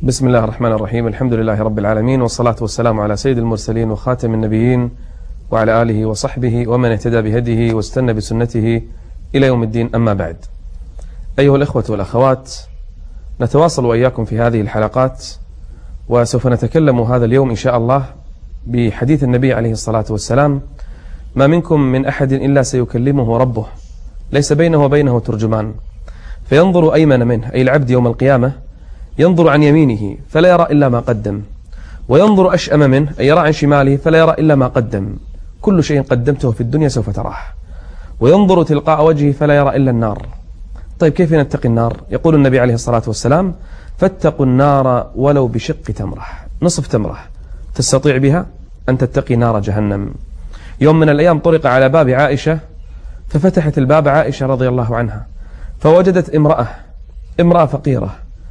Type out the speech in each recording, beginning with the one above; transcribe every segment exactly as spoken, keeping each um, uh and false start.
بسم الله الرحمن الرحيم. الحمد لله رب العالمين، والصلاة والسلام على سيد المرسلين وخاتم النبيين وعلى آله وصحبه ومن اهتدى بهديه واستنى بسنته إلى يوم الدين. أما بعد، أيها الإخوة والأخوات، نتواصل وإياكم في هذه الحلقات، وسوف نتكلم هذا اليوم إن شاء الله بحديث النبي عليه الصلاة والسلام: ما منكم من أحد إلا سيكلمه ربه ليس بينه وبينه ترجمان، فينظر أيمن منه، أي العبد يوم القيامة ينظر عن يمينه فلا يرى إلا ما قدم، وينظر أشأم منه، أي يرى عن شماله فلا يرى إلا ما قدم. كل شيء قدمته في الدنيا سوف تراه. وينظر تلقاء وجهه فلا يرى إلا النار. طيب كيف نتقي النار؟ يقول النبي عليه الصلاة والسلام: فاتقوا النار ولو بشق تمرة، نصف تمرة تستطيع بها أن تتقي نار جهنم. يوم من الأيام طرق على باب عائشة، ففتحت الباب عائشة رضي الله عنها، فوجدت امرأة امرأة فقيرة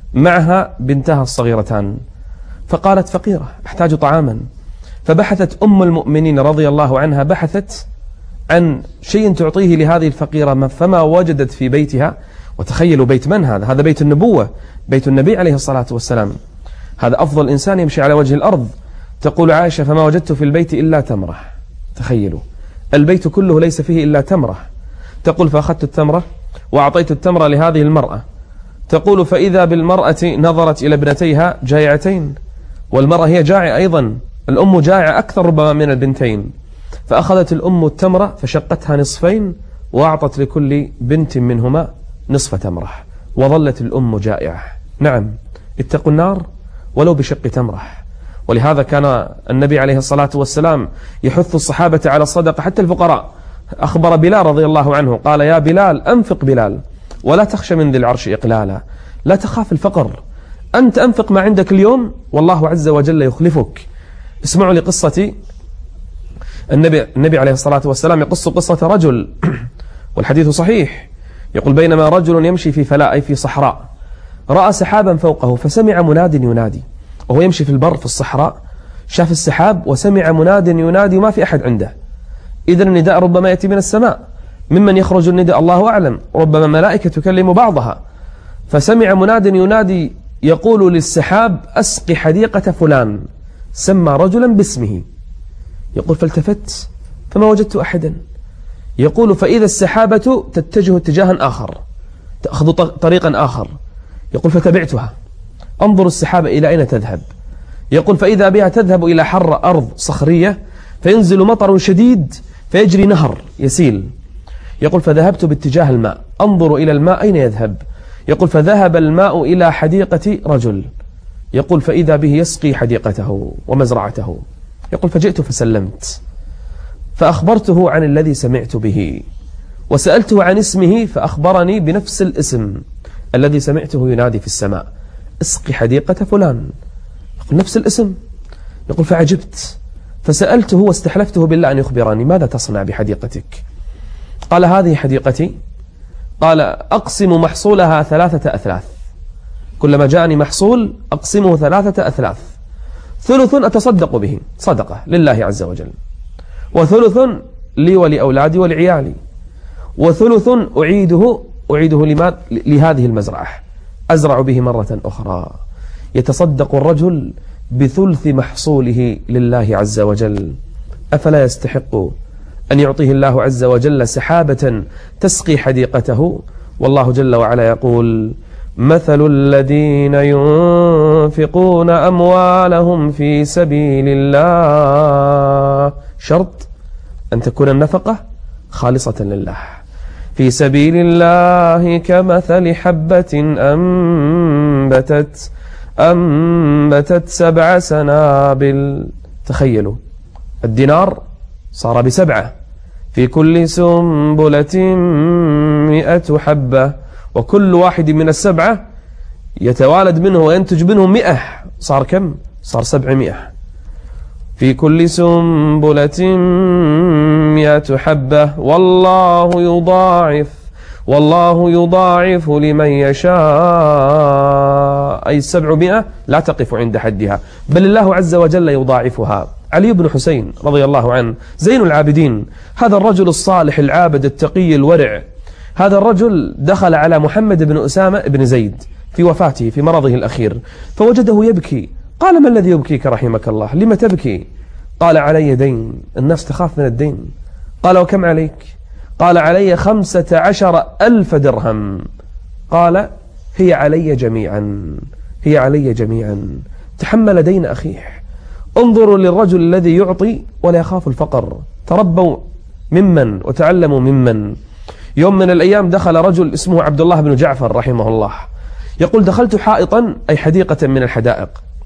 معها بنتها الصغيرتان، فقالت: فقيرة أحتاج طعاما. فبحثت أم المؤمنين رضي الله عنها، بحثت عن شيء تعطيه لهذه الفقيرة، فما وجدت في بيتها. وتخيلوا بيت من هذا؟ هذا بيت النبوة، بيت النبي عليه الصلاة والسلام، هذا أفضل إنسان يمشي على وجه الأرض. تقول عائشة: فما وجدت في البيت إلا تمرة. تخيلوا البيت كله ليس فيه إلا تمرة. تقول: فأخذت التمرة وأعطيت التمرة لهذه المرأة. تقول: فإذا بالمرأة نظرت إلى ابنتيها جائعتين، والمرأة هي جائعة أيضا، الأم جائعة أكثر ربما من البنتين. فأخذت الأم التمرة فشقتها نصفين، وأعطت لكل بنت منهما نصف تمرة، وظلت الأم جائعة. نعم، اتقوا النار ولو بشق تمرة. ولهذا كان النبي عليه الصلاة والسلام يحث الصحابة على الصدقة حتى الفقراء. أخبر بلال رضي الله عنه قال: يا بلال أنفق بلال ولا تخشى من ذي العرش إقلالا، لا تخاف الفقر، أنت أنفق ما عندك اليوم والله عز وجل يخلفك. اسمعوا لقصة النبي, النبي عليه الصلاة والسلام يقص قصة رجل والحديث صحيح. يقول: بينما رجل يمشي في فلاء، أي في صحراء، رأى سحابا فوقه، فسمع مناد ينادي، وهو يمشي في البر في الصحراء، شاف السحاب وسمع مناد ينادي وما في أحد عنده. إذن النداء ربما يأتي من السماء، ممن يخرج النداء الله أعلم، ربما ملائكة تكلم بعضها. فسمع مناد ينادي يقول للسحاب: أسقي حديقة فلان، سمى رجلا باسمه. يقول: فالتفت فما وجدت أحدا. يقول: فإذا السحابة تتجه اتجاها آخر، تأخذ طريقا آخر. يقول: فتبعتها، انظر السحابة إلى أين تذهب. يقول: فإذا بها تذهب إلى حر أرض صخرية، فينزل مطر شديد فيجري نهر يسيل. يقول: فذهبت باتجاه الماء، انظر إلى الماء أين يذهب. يقول: فذهب الماء إلى حديقة رجل. يقول: فإذا به يسقي حديقته ومزرعته. يقول: فجئت فسلمت، فأخبرته عن الذي سمعت به، وسألته عن اسمه، فأخبرني بنفس الاسم الذي سمعته ينادي في السماء: اسقي حديقة فلان. يقول: نفس الاسم. يقول: فعجبت، فسألته واستحلفته بالله أن يخبرني: ماذا تصنع بحديقتك؟ قال: هذه حديقتي. قال: أقسم محصولها ثلاثة أثلاث، كلما جاءني محصول أقسمه ثلاثة أثلاث، ثلث أتصدق به صدقة لله عز وجل، وثلث لي ولأولادي ولعيالي، وثلث أعيده أعيده لما لهذه المزرعة أزرع به مرة أخرى. يتصدق الرجل بثلث محصوله لله عز وجل. أفلا يستحق أن يعطيه الله عز وجل سحابة تسقي حديقته؟ والله جل وعلا يقول: مثل الذين ينفقون أموالهم في سبيل الله، شرط أن تكون النفقة خالصة لله، في سبيل الله كمثل حبة أنبتت أنبتت سبع سنابل. تخيلوا الدينار صار بسبعة، في كل سنبلة مئة حبة، وكل واحد من السبعة يتوالد منه وينتج منه مئة، صار كم؟ صار سبعمائة. في كل سنبلة مئة حبة والله يضاعف والله يضاعف لمن يشاء. أي السبعمائة لا تقف عند حدها، بل الله عز وجل يضاعفها. علي بن حسين رضي الله عنه زين العابدين، هذا الرجل الصالح العابد التقي الورع، هذا الرجل دخل على محمد بن أسامة بن زيد في وفاته في مرضه الأخير، فوجده يبكي. قال: ما الذي يبكيك رحمك الله؟ لم تبكي؟ قال: علي دين، الناس تخاف من الدين. قال: وكم عليك؟ قال: علي خمسة عشر ألف درهم. قال: هي علي جميعا، هي علي جميعا. تحمل دين أخيه. انظروا للرجل الذي يعطي ولا يخاف الفقر. تربوا ممن وتعلموا ممن. يوم من الأيام دخل رجل اسمه عبد الله بن جعفر رحمه الله، يقول: دخلت حائطا أي حديقة من الحدائق،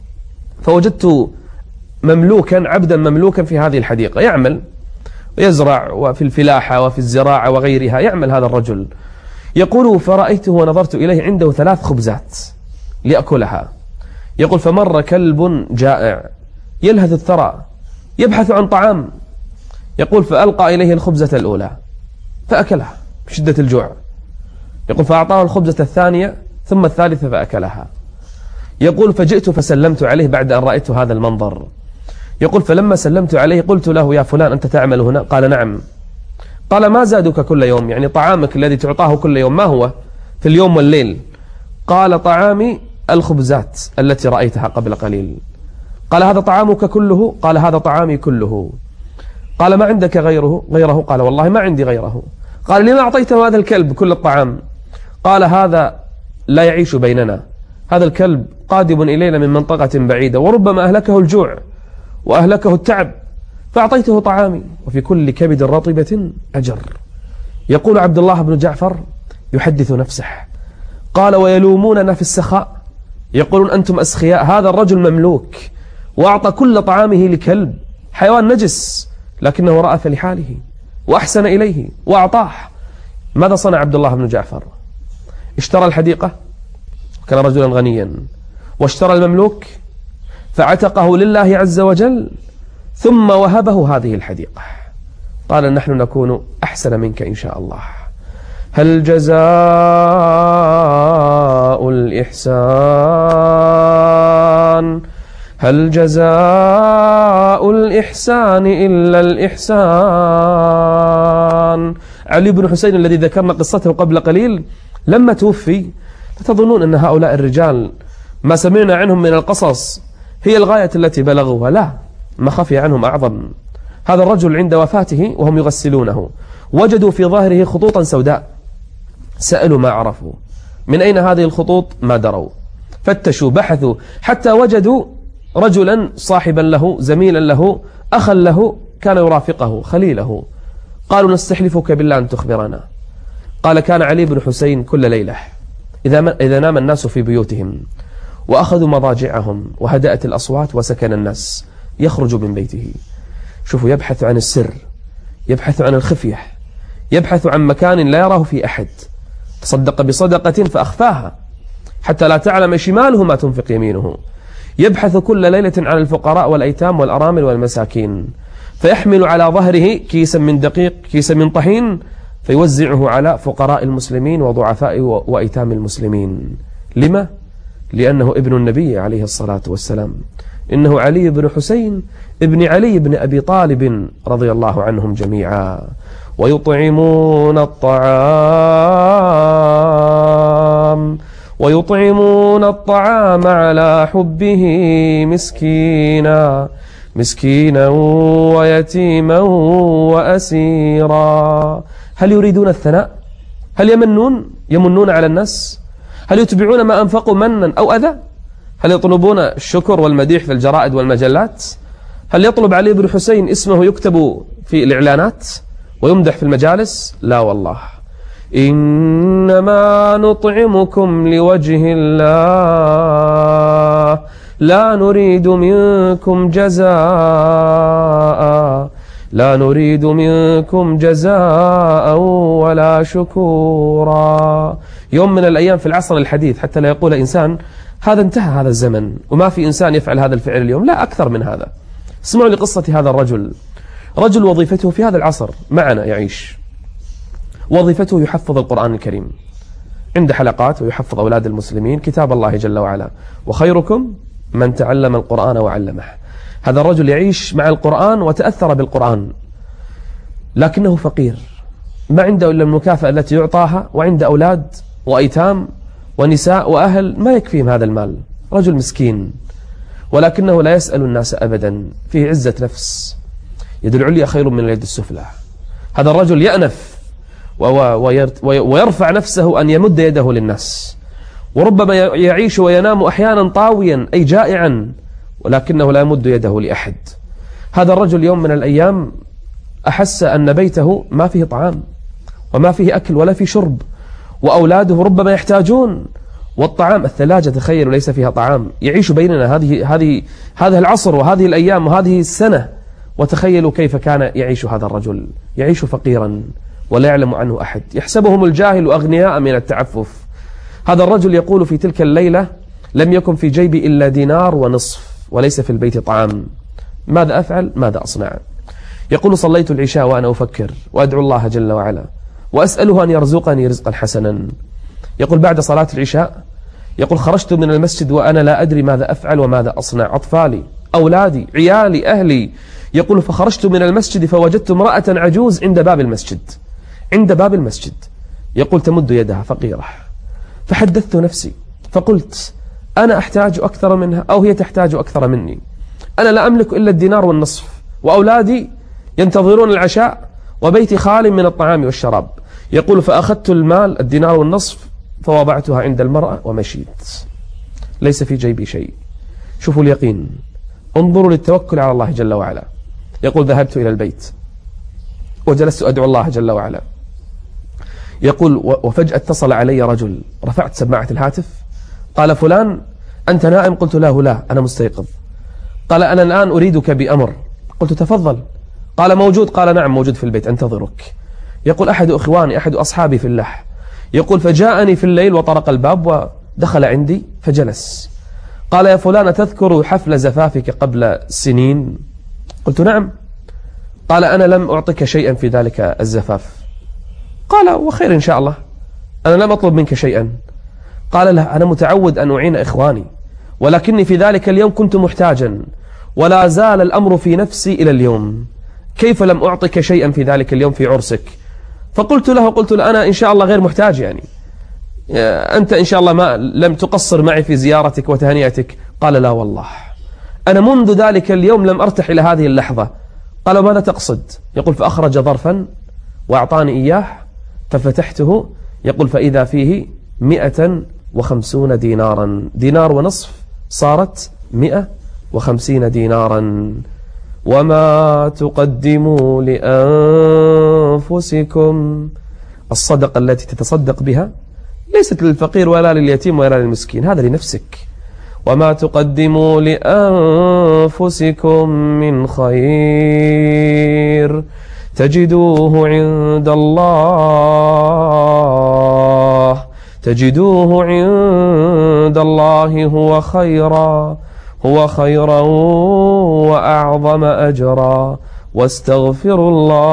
فوجدت مملوكا، عبدا مملوكا في هذه الحديقة يعمل ويزرع، وفي الفلاحة وفي الزراعة وغيرها يعمل هذا الرجل. يقول: فرأيته ونظرت إليه عنده ثلاث خبزات ليأكلها. يقول: فمر كلب جائع يلهث الثرى يبحث عن طعام. يقول: فألقى إليه الخبزة الأولى فأكلها بشدة الجوع. يقول: فأعطاه الخبزة الثانية ثم الثالثة فأكلها. يقول: فجئت فسلمت عليه بعد أن رأيت هذا المنظر. يقول: فلما سلمت عليه قلت له: يا فلان أنت تعمل هنا؟ قال: نعم. قال: ما زادك كل يوم؟ يعني طعامك الذي تعطاه كل يوم ما هو في اليوم والليل؟ قال: طعامي الخبزات التي رأيتها قبل قليل. قال: هذا طعامك كله؟ قال: هذا طعامي كله. قال: ما عندك غيره؟ غيره؟ قال: والله ما عندي غيره. قال: لما أعطيته هذا الكلب كل الطعام؟ قال: هذا لا يعيش بيننا، هذا الكلب قادم إلينا من منطقة بعيدة، وربما أهلكه الجوع وأهلكه التعب، فأعطيته طعامي، وفي كل كبد رطبة أجر. يقول عبد الله بن جعفر يحدث نفسه، قال: ويلوموننا في السخاء، يقولون: أنتم أسخياء، هذا الرجل مملوك وأعطى كل طعامه لكلب حيوان نجس، لكنه رأف لحاله وأحسن إليه وأعطاه. ماذا صنع عبد الله بن جعفر؟ اشترى الحديقة، كان رجلا غنيا، واشترى المملوك فعتقه لله عز وجل، ثم وهبه هذه الحديقة. قال: نحن نكون أحسن منك إن شاء الله. هل جزاء الإحسان هل جزاء الإحسان إلا الإحسان؟ علي بن حسين الذي ذكرنا قصته قبل قليل لما توفي، تظنون أن هؤلاء الرجال ما سمعنا عنهم من القصص هي الغاية التي بلغوها؟ لا، ما خفي عنهم أعظم. هذا الرجل عند وفاته وهم يغسلونه وجدوا في ظهره خطوطا سوداء، سألوا ما عرفوا من أين هذه الخطوط، ما دروا، فتشوا بحثوا حتى وجدوا رجلا صاحبا له، زميلا له، أخا له، كان يرافقه، خليله. قالوا: نستحلفك بالله أن تخبرنا. قال: كان علي بن حسين كل ليلة إذا إذا نام الناس في بيوتهم وأخذوا مضاجعهم وهدأت الأصوات وسكن الناس، يخرج من بيته. شوفوا، يبحث عن السر، يبحث عن الخفية، يبحث عن مكان لا يراه في أحد. تصدق بصدقة فأخفاها حتى لا تعلم شماله ما تنفق يمينه. يبحث كل ليلة عن الفقراء والأيتام والأرامل والمساكين، فيحمل على ظهره كيسا من دقيق، كيسا من طحين، فيوزعه على فقراء المسلمين وضعفاء وأيتام المسلمين. لما؟ لأنه ابن النبي عليه الصلاة والسلام، إنه علي بن حسين ابن علي بن أبي طالب رضي الله عنهم جميعا. ويطعمون الطعام ويطعمون الطعام على حبه مسكينا مسكينا ويتيما وأسيرا. هل يريدون الثناء؟ هل يمنون يمنون على الناس؟ هل يتبعون ما أنفقوا منا أو أذى؟ هل يطلبون الشكر والمديح في الجرائد والمجلات؟ هل يطلب علي بن حسين اسمه يكتب في الإعلانات ويمدح في المجالس؟ لا والله، إنما نطعمكم لوجه الله لا نريد منكم جزاء لا نريد منكم جزاء ولا شكورا. يوم من الأيام في العصر الحديث، حتى لا يقول إنسان هذا انتهى هذا الزمن وما في إنسان يفعل هذا الفعل اليوم، لا، أكثر من هذا. اسمعوا لقصة هذا الرجل، رجل وظيفته في هذا العصر معنا يعيش، وظيفته يحفظ القرآن الكريم عند حلقات، ويحفظ أولاد المسلمين كتاب الله جل وعلا، وخيركم من تعلم القرآن وعلمه. هذا الرجل يعيش مع القرآن وتأثر بالقرآن، لكنه فقير، ما عنده إلا المكافأة التي يعطاها، وعنده أولاد وأيتام ونساء وأهل ما يكفيهم هذا المال، رجل مسكين ولكنه لا يسأل الناس أبدا، فيه عزة نفس، يد العليا خير من اليد السفلى. هذا الرجل يأنف ويرفع نفسه أن يمد يده للناس، وربما يعيش وينام أحيانا طاويا أي جائعا ولكنه لا يمد يده لأحد. هذا الرجل يوم من الأيام أحس أن بيته ما فيه طعام وما فيه أكل ولا فيه شرب، وأولاده ربما يحتاجون، والطعام الثلاجة تخيلوا ليس فيها طعام. يعيش بيننا هذه هذه هذا العصر وهذه الأيام وهذه السنة، وتخيلوا كيف كان يعيش هذا الرجل، يعيش فقيرا ولا يعلم عنه أحد، يحسبهم الجاهل أغنياء من التعفف. هذا الرجل يقول في تلك الليلة لم يكن في جيبي إلا دينار ونصف وليس في البيت طعام، ماذا أفعل؟ ماذا أصنع؟ يقول صليت العشاء وأنا أفكر وأدعو الله جل وعلا وأسأله أن يرزقني رزقا حسنا. يقول بعد صلاة العشاء يقول خرجت من المسجد وأنا لا أدري ماذا أفعل وماذا أصنع، أطفالي أولادي عيالي أهلي. يقول فخرجت من المسجد فوجدت امرأة عجوز عند باب المسجد عند باب المسجد يقول تمد يدها فقيرة، فحدثت نفسي فقلت أنا أحتاج أكثر منها أو هي تحتاج أكثر مني، أنا لا أملك إلا الدينار والنصف وأولادي ينتظرون العشاء وبيتي خال من الطعام والشراب. يقول فأخذت المال الدينار والنصف فوضعتها عند المرأة ومشيت، ليس في جيبي شيء. شوفوا اليقين، انظروا للتوكل على الله جل وعلا. يقول ذهبت إلى البيت وجلست أدعو الله جل وعلا. يقول وفجأة اتصل علي رجل، رفعت سماعة الهاتف، قال فلان أنت نائم؟ قلت له لا أنا مستيقظ. قال أنا الآن أريدك بأمر. قلت تفضل. قال موجود؟ قال نعم موجود في البيت أنتظرك. يقول أحد أخواني أحد أصحابي في الله، يقول فجاءني في الليل وطرق الباب ودخل عندي فجلس، قال يا فلان تذكر حفل زفافك قبل سنين؟ قلت نعم. قال أنا لم أعطك شيئا في ذلك الزفاف. قال وخير إن شاء الله، أنا لم أطلب منك شيئا. قال لا أنا متعود أن أعين إخواني، ولكني في ذلك اليوم كنت محتاجا ولا زال الأمر في نفسي إلى اليوم، كيف لم أعطك شيئا في ذلك اليوم في عرسك؟ فقلت له قلت له أنا إن شاء الله غير محتاج، يعني أنت إن شاء الله ما لم تقصر معي في زيارتك وتهنئتك. قال لا والله أنا منذ ذلك اليوم لم أرتح إلى هذه اللحظة. قال ماذا تقصد؟ يقول فأخرج ظرفا وأعطاني إياه ففتحته، يقول فإذا فيه مئة وخمسون دينارا، دينار ونصف صارت مئة وخمسين دينارا. وما تقدموا لأنفسكم، الصدقة التي تتصدق بها ليست للفقير ولا لليتيم ولا للمسكين، هذا لنفسك. وما تقدموا لأنفسكم من خير تجدوه عند الله تجدوه عند الله هو خيرا هو خيرا وأعظم أجرا واستغفروا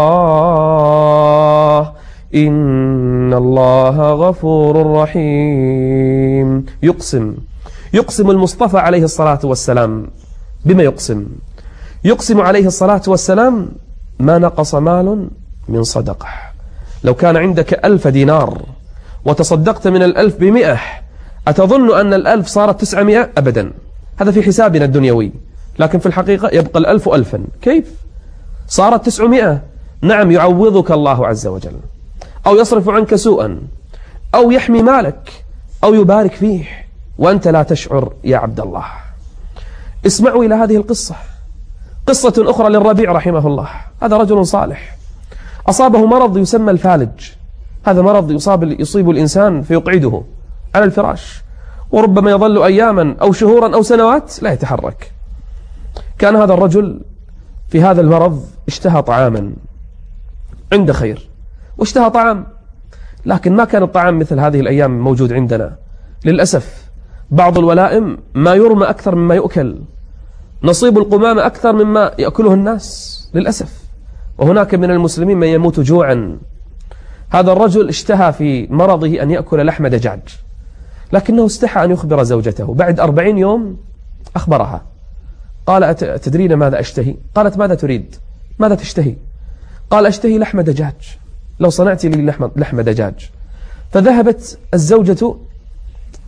الله إن الله غفور رحيم. يقسم يقسم المصطفى عليه الصلاة والسلام. بما يقسم؟ يقسم عليه الصلاة والسلام ما نقص مال من صدقة. لو كان عندك ألف دينار وتصدقت من الألف بمئة، أتظن أن الألف صارت تسعمائة؟ أبدا، هذا في حسابنا الدنيوي، لكن في الحقيقة يبقى الألف ألفا. كيف؟ صارت تسعمائة. نعم يعوضك الله عز وجل، أو يصرف عنك سوءا، أو يحمي مالك، أو يبارك فيه وأنت لا تشعر يا عبد الله. اسمعوا إلى هذه القصة، قصة أخرى للربيع رحمه الله. هذا رجل صالح أصابه مرض يسمى الفالج. هذا مرض يصاب يصيب الإنسان فيقعده على الفراش، وربما يظل أياما أو شهورا أو سنوات لا يتحرك. كان هذا الرجل في هذا المرض اشتهى طعاما عند خير، واشتهى طعام، لكن ما كان الطعام مثل هذه الأيام موجود عندنا للأسف. بعض الولائم ما يرمى أكثر مما يؤكل، نصيب القمامة أكثر مما يأكله الناس للأسف، وهناك من المسلمين من يموت جوعا. هذا الرجل اشتهى في مرضه أن يأكل لحم دجاج، لكنه استحى أن يخبر زوجته. بعد أربعين يوم أخبرها، قال تدرين ماذا أشتهي؟ قالت ماذا تريد؟ ماذا تشتهي؟ قال أشتهي لحم دجاج، لو صنعت لي لحم, لحم دجاج. فذهبت الزوجة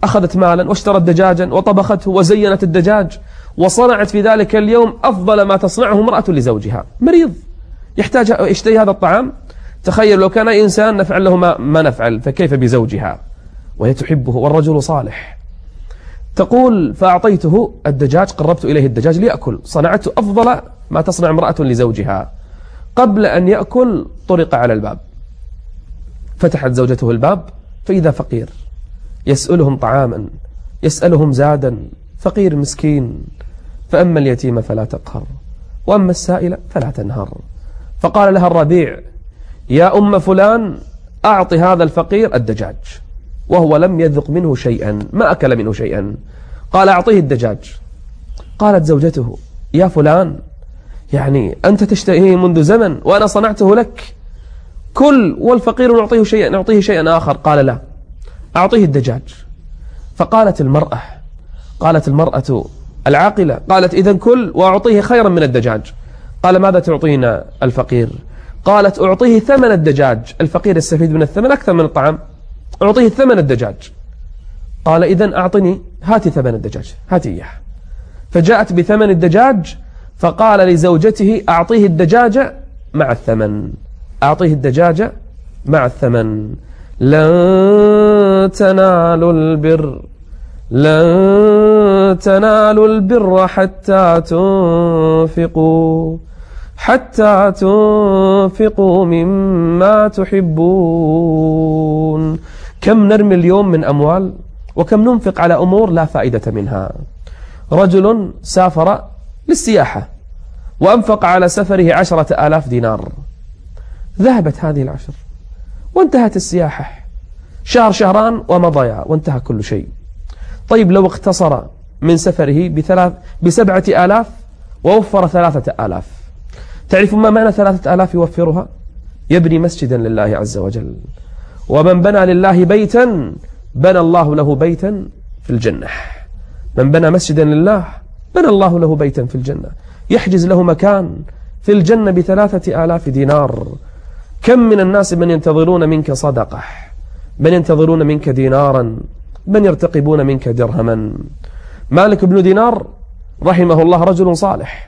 أخذت مالا واشترت دجاجا وطبخته وزينت الدجاج وصنعت في ذلك اليوم أفضل ما تصنعه امرأة لزوجها. مريض يحتاج يشتهي هذا الطعام، تخيل لو كان إنسان نفعل له ما, ما نفعل، فكيف بزوجها وهي تحبه والرجل صالح. تقول فأعطيته الدجاج، قربت إليه الدجاج ليأكل، صنعته أفضل ما تصنع امرأة لزوجها. قبل أن يأكل طرق على الباب، فتحت زوجته الباب فإذا فقير يسألهم طعاما، يسألهم زادا، فقير مسكين. فأما اليتيم فلا تقهر وأما السائل فلا تنهر. فقال لها الربيع يا أم فلان أعطي هذا الفقير الدجاج، وهو لم يذق منه شيئا، ما أكل منه شيئا. قال أعطيه الدجاج. قالت زوجته يا فلان يعني أنت تشتهيه منذ زمن وأنا صنعته لك، كل والفقير نعطيه شيئا نعطيه شيئا آخر. قال لا، أعطيه الدجاج. فقالت المرأة قالت المرأة العاقلة قالت إذن كل وأعطيه خيرا من الدجاج. قال ماذا تعطينا الفقير؟ قالت أعطيه ثمن الدجاج، الفقير يستفيد من الثمن أكثر من الطعام، أعطيه ثمن الدجاج. قال إذن أعطني، هاتي ثمن الدجاج، هاتي إياه. فجاءت بثمن الدجاج، فقال لزوجته أعطيه الدجاج مع الثمن، أعطيه الدجاج مع الثمن. لن تنالوا البر لن تنالوا البر حتى تنفقوا حتى تنفقوا مما تحبون. كم نرمي اليوم من أموال وكم ننفق على أمور لا فائدة منها. رجل سافر للسياحة وأنفق على سفره عشرة آلاف دينار، ذهبت هذه العشر وانتهت السياحة، شهر شهران ومضيا وانتهى كل شيء. طيب لو اقتصر من سفره بثلاث بسبعة آلاف ووفر ثلاثة آلاف، تعرفون ما معنى ثلاثة آلاف يوفرها؟ يبني مسجدا لله عز وجل. ومن بنى لله بيتا بنى الله له بيتا في الجنة. من بنى مسجدا لله بنى الله له بيتا في الجنة، يحجز له مكان في الجنة بثلاثة آلاف دينار. كم من الناس من ينتظرون منك صدقة، من ينتظرون منك دينارا، من يرتقبون منك درهما. مالك بن دينار رحمه الله رجل صالح،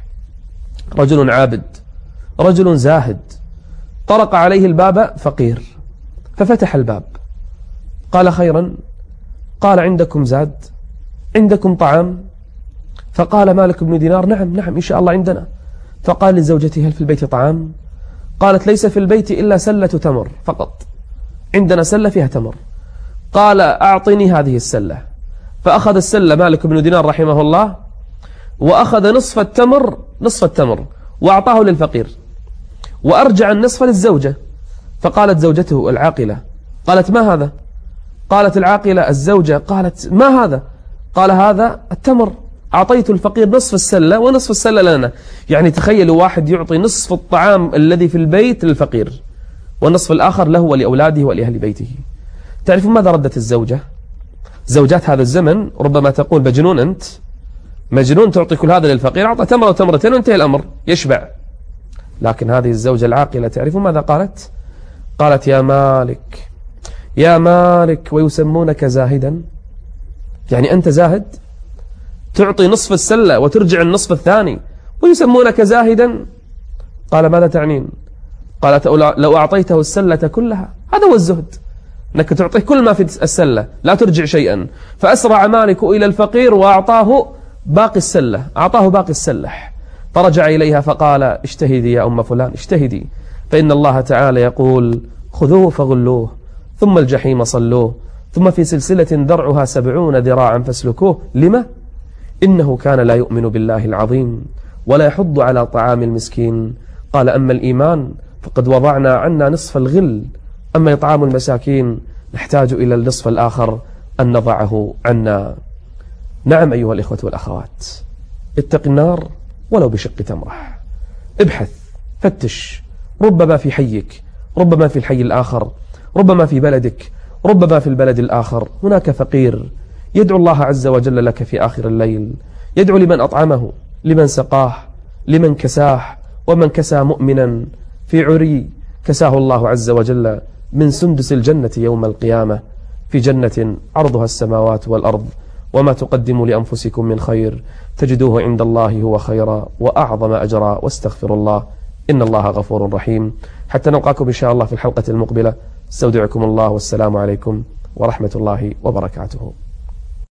رجل عابد، رجل زاهد. طرق عليه الباب فقير ففتح الباب، قال خيرا، قال عندكم زاد، عندكم طعام؟ فقال مالك بن دينار نعم نعم إن شاء الله عندنا. فقال لزوجته هل في البيت طعام؟ قالت ليس في البيت إلا سلة تمر فقط، عندنا سلة فيها تمر. قال أعطني هذه السلة. فأخذ السلة مالك بن دينار رحمه الله وأخذ نصف التمر نصف التمر وأعطاه للفقير وأرجع النصف للزوجة. فقالت زوجته العاقلة قالت ما هذا؟ قالت العاقلة الزوجة قالت ما هذا؟ قال هذا التمر، أعطيت الفقير نصف السلة ونصف السلة لنا. يعني تخيلوا واحد يعطي نصف الطعام الذي في البيت للفقير والنصف الآخر له ولأولاده ولأهل بيته. تعرفون ماذا ردت الزوجة؟ زوجات هذا الزمن ربما تقول مجنون أنت، مجنون تعطي كل هذا للفقير، أعطى تمرة وتمرتين وانتهى الأمر يشبع. لكن هذه الزوجة العاقلة تعرفون ماذا قالت؟ قالت يا مالك يا مالك ويسمونك زاهدا، يعني أنت زاهد تعطي نصف السلة وترجع النصف الثاني ويسمونك زاهدا. قال ماذا تعنين؟ قالت لو أعطيته السلة كلها، هذا هو الزهد، أنك تعطيه كل ما في السلة لا ترجع شيئا. فأسرع مالك إلى الفقير وأعطاه باقي السلة، أعطاه باقي السلح. فرجع إليها فقال اجتهدي يا أم فلان اجتهدي، فإن الله تعالى يقول خذوه فغلوه ثم الجحيم صلوه ثم في سلسلة ذرعها سبعون ذراعا فاسلكوه. لما؟ إنه كان لا يؤمن بالله العظيم ولا يحض على طعام المسكين. قال أما الإيمان فقد وضعنا عنا نصف الغل، أما إطعام المساكين نحتاج إلى النصف الآخر أن نضعه عنا. نعم أيها الإخوة والأخوات، اتق النار ولو بشق تمرة. ابحث فتش، ربما في حيك، ربما في الحي الآخر، ربما في بلدك، ربما في البلد الآخر هناك فقير يدعو الله عز وجل لك في آخر الليل، يدعو لمن أطعمه، لمن سقاه، لمن كساه. ومن كسى مؤمنا في عري كساه الله عز وجل من سندس الجنة يوم القيامة. في في جنة عرضها السماوات والأرض وما تقدموا لأنفسكم من خير تجدوه عند الله هو خيرا وأعظم أجرا واستغفر الله إن الله غفور رحيم. حتى نلقاكم إن شاء الله في الحلقة المقبلة، استودعكم الله والسلام عليكم ورحمة الله وبركاته.